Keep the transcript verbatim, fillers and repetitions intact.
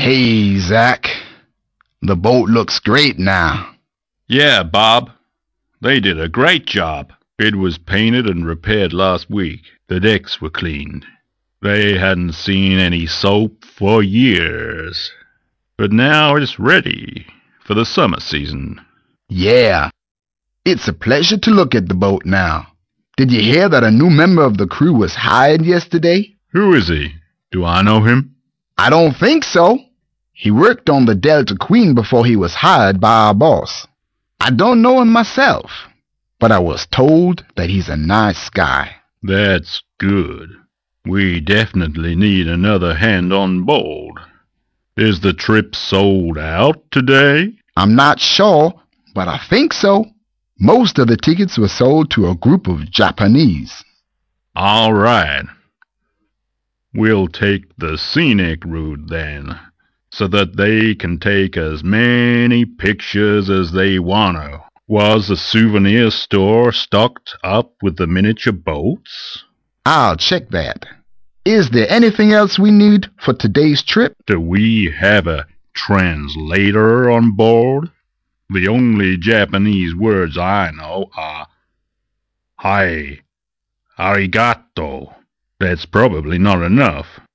Hey, Zach. The boat looks great now. Yeah, Bob. They did a great job. It was painted and repaired last week. The decks were cleaned. They hadn't seen any soap for years. But now it's ready for the summer season. Yeah. It's a pleasure to look at the boat now. Did you hear that a new member of the crew was hired yesterday? Who is he? Do I know him? I don't think so. He worked on the Delta Queen before he was hired by our boss. I don't know him myself, but I was told that he's a nice guy. That's good. We definitely need another hand on board. Is the trip sold out today? I'm not sure, but I think so. Most of the tickets were sold to a group of Japanese. All right. We'll take the scenic route then, so that they can take as many pictures as they want to. Was the souvenir store stocked up with the miniature boats? I'll check that. Is there anything else we need for today's trip? Do we have a translator on board? The only Japanese words I know are "Hi," "Arigato." That's probably not enough.